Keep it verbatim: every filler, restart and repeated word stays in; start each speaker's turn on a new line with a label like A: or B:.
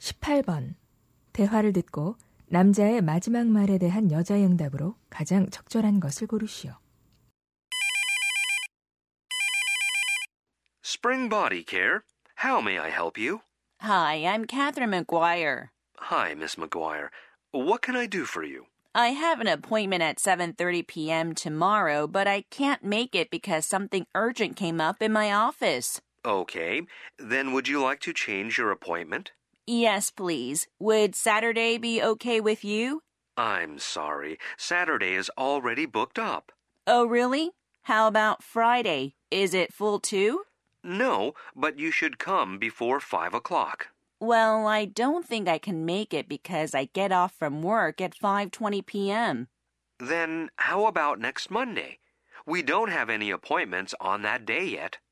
A: 십팔 번. 대화를 듣고 남자의 마지막 말에 대한 여자의 응답으로 가장 적절한 것을 고르시오.
B: Spring Body Care. How may I help you?
C: Hi, I'm Catherine McGuire.
B: Hi, Miss McGuire. What can I do for you?
C: I have an appointment at seven thirty p.m. tomorrow, but I can't make it because something urgent came up in my office.
B: Okay. Then would you like to change your appointment?
C: Yes, please. Would Saturday be okay with you?
B: I'm sorry. Saturday is already booked up.
C: Oh, really? How about Friday? Is it full too?
B: No, but you should come before five o'clock.
C: Well, I don't think I can make it because I get off from work at five twenty p.m.
B: Then how about next Monday? We don't have any appointments on that day yet.